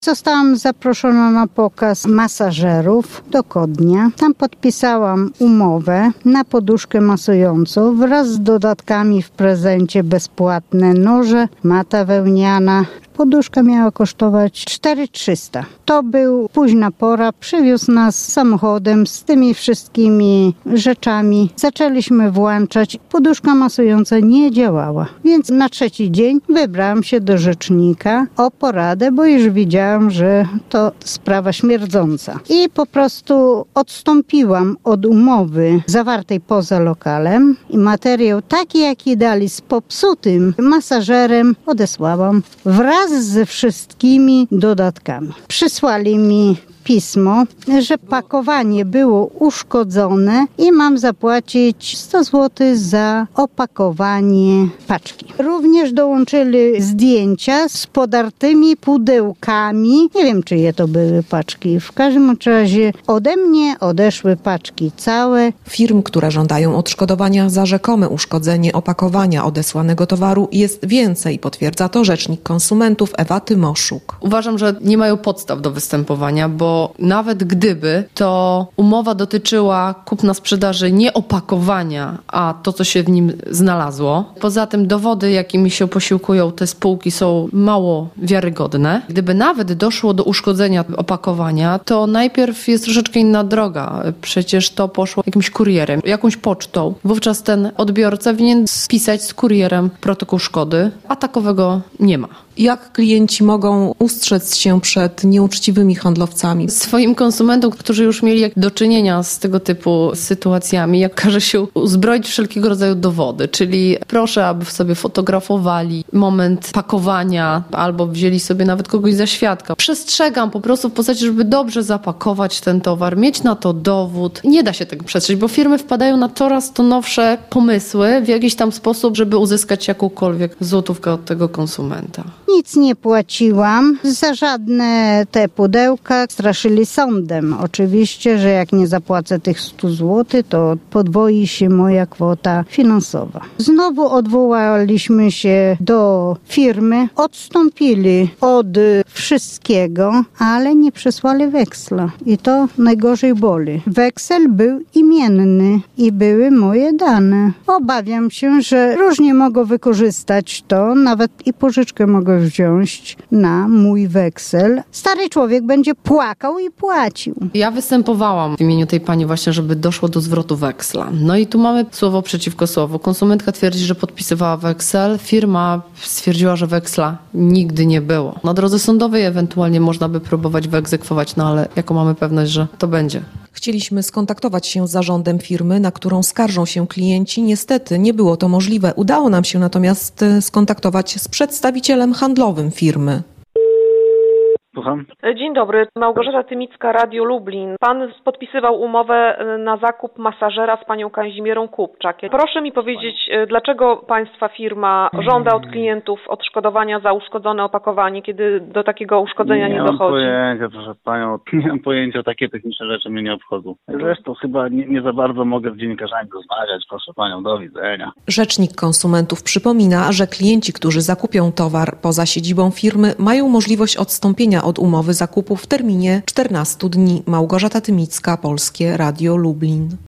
Zostałam zaproszona na pokaz masażerów do Kodnia. Tam podpisałam umowę na poduszkę masującą wraz z dodatkami w prezencie bezpłatne noże, mata wełniana. Poduszka miała kosztować 4300. To był późna pora, przywiózł nas samochodem z tymi wszystkimi rzeczami. Zaczęliśmy włączać. Poduszka masująca nie działała, więc na trzeci dzień wybrałam się do rzecznika o poradę, bo już widziałam, że to sprawa śmierdząca. I po prostu odstąpiłam od umowy zawartej poza lokalem i materiał taki, jaki dali z popsutym masażerem odesłałam wraz ze wszystkimi dodatkami. Przysłali mi pismo, że pakowanie było uszkodzone i mam zapłacić 100 zł za opakowanie paczki. Również dołączyli zdjęcia z podartymi pudełkami. Nie wiem, czyje to były paczki. W każdym razie ode mnie odeszły paczki całe. Firm, które żądają odszkodowania za rzekome uszkodzenie opakowania odesłanego towaru jest więcej, potwierdza to rzecznik konsumentów Ewa Tymoszuk. Uważam, że nie mają podstaw do występowania, bo nawet gdyby to umowa dotyczyła kupna-sprzedaży nie opakowania, a to, co się w nim znalazło. Poza tym dowody, jakimi się posiłkują te spółki, są mało wiarygodne. Gdyby nawet doszło do uszkodzenia opakowania, to najpierw jest troszeczkę inna droga. Przecież to poszło jakimś kurierem, jakąś pocztą. Wówczas ten odbiorca winien spisać z kurierem protokół szkody, a takowego nie ma. Jak klienci mogą ustrzec się przed nieuczciwymi handlowcami? Swoim konsumentom, którzy już mieli do czynienia z tego typu sytuacjami, jak każe się uzbroić wszelkiego rodzaju dowody, czyli proszę, aby sobie fotografowali moment pakowania albo wzięli sobie nawet kogoś za świadka. Przestrzegam po prostu w postaci, żeby dobrze zapakować ten towar, mieć na to dowód. Nie da się tego przestrzec, bo firmy wpadają na coraz to nowsze pomysły w jakiś tam sposób, żeby uzyskać jakąkolwiek złotówkę od tego konsumenta. Nic nie płaciłam za żadne te pudełka. Straszyli sądem. Oczywiście, że jak nie zapłacę tych 100 zł, to podwoi się moja kwota finansowa. Znowu odwołaliśmy się do firmy. Odstąpili od wszystkiego, ale nie przesłali weksla. I to najgorzej boli. Weksel był imienny i były moje dane. Obawiam się, że różnie mogą wykorzystać to, nawet i pożyczkę mogą wziąć na mój weksel. Stary człowiek będzie płakał i płacił. Ja występowałam w imieniu tej pani właśnie, żeby doszło do zwrotu weksla. No i tu mamy słowo przeciwko słowu. Konsumentka twierdzi, że podpisywała weksel. Firma stwierdziła, że weksla nigdy nie było. Na drodze sądowej ewentualnie można by próbować wyegzekwować, no ale jaką mamy pewność, że to będzie. Chcieliśmy skontaktować się z zarządem firmy, na którą skarżą się klienci. Niestety nie było to możliwe. Udało nam się natomiast skontaktować z przedstawicielem handlowym firmy. Słucham. Dzień dobry, Małgorzata Tymicka, Radio Lublin. Pan podpisywał umowę na zakup masażera z panią Kazimierą Kupczak. Proszę mi powiedzieć, dlaczego państwa firma żąda od klientów odszkodowania za uszkodzone opakowanie, kiedy do takiego uszkodzenia nie dochodzi? Nie mam pojęcia, proszę panią, nie mam pojęcia, takie techniczne rzeczy mnie nie obchodzą. Zresztą chyba nie za bardzo mogę z dziennikarzami rozmawiać, proszę panią, do widzenia. Rzecznik konsumentów przypomina, że klienci, którzy zakupią towar poza siedzibą firmy, mają możliwość odstąpienia od umowy zakupu w terminie 14 dni. Małgorzata Tymicka, Polskie Radio Lublin.